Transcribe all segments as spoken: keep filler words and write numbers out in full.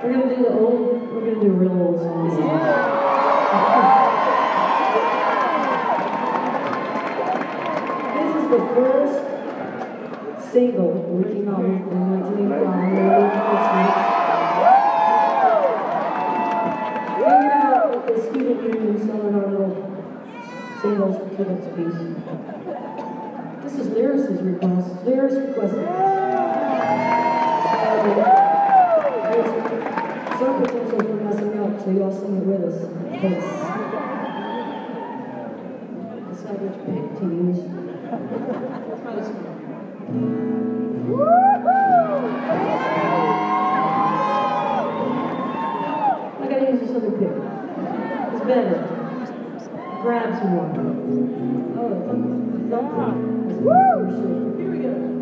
We're gonna do the old, we're gonna do real old songs. This is the first single we came out with in nineteen eighty-five. We were hanging out at the student union selling our little singles for Tickets Peace. This is Lyris's request. Lyris requested. There's some potential for messing up, so y'all sing it with us. Thanks. Decide which pick to use. Try this one. I gotta use this other pick. It's better. Grab some more. Oh, thumb, thumb. Woo! Here we go.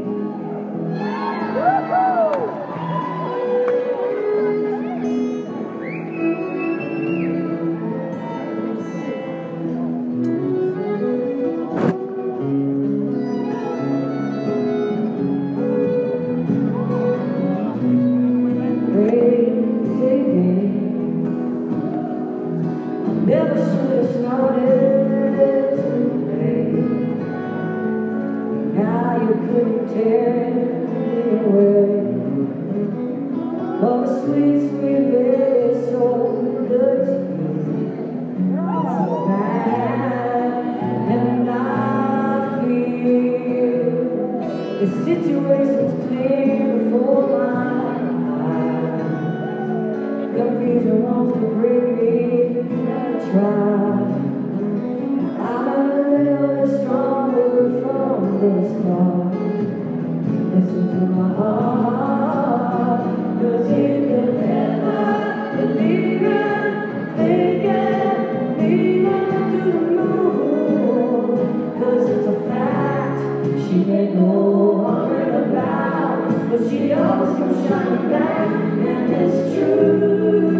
Never should have started today. Now you couldn't tear me away. Love is sweet, sweet, baby, so good to me. It's so bad, and I feel the situation's clear before my eyes. Confusion wants to bring me. Try. I'm a little bit stronger from the start. Listen to my heart, 'cause you can never believe it. Think it, leave it to the moon. 'Cause it's a fact, she may know all about, but she always comes shining back, and it's true.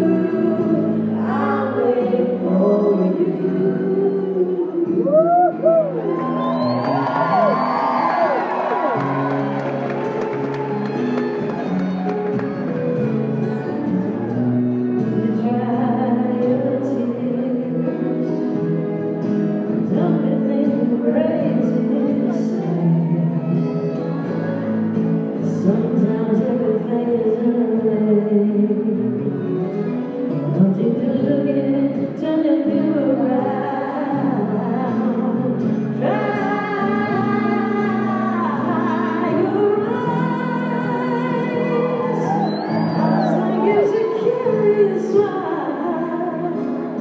Sometimes everything is in a way. Nothing to look at, turning you around. Try your eyes. Eyes like you're a curious one.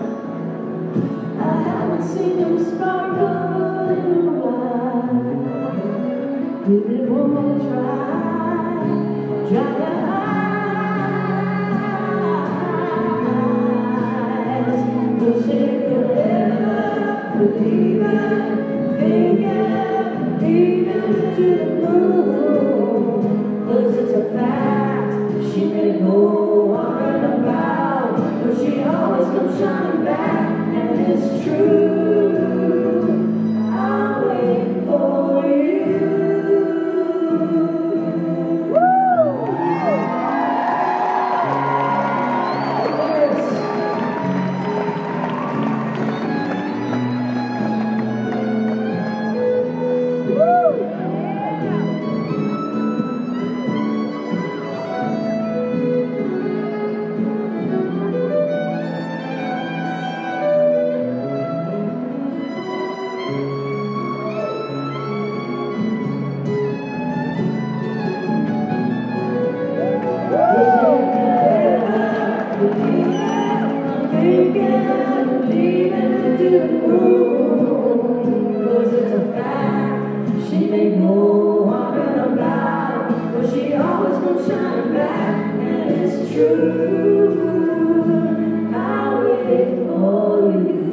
I haven't seen them sparkle in a while. Give it one more try. Dry your eyes, 'cause if you ever believe it, think it, leave it to the moon. 'Cause it's a fact, she may know all right about, but she always comes shining back, and it's true. I'll wait for you. Think it, leave it to the moon. 'Cause it's a fact, she may know all about, but she always comes shining back, and it's true. I'll wait for you.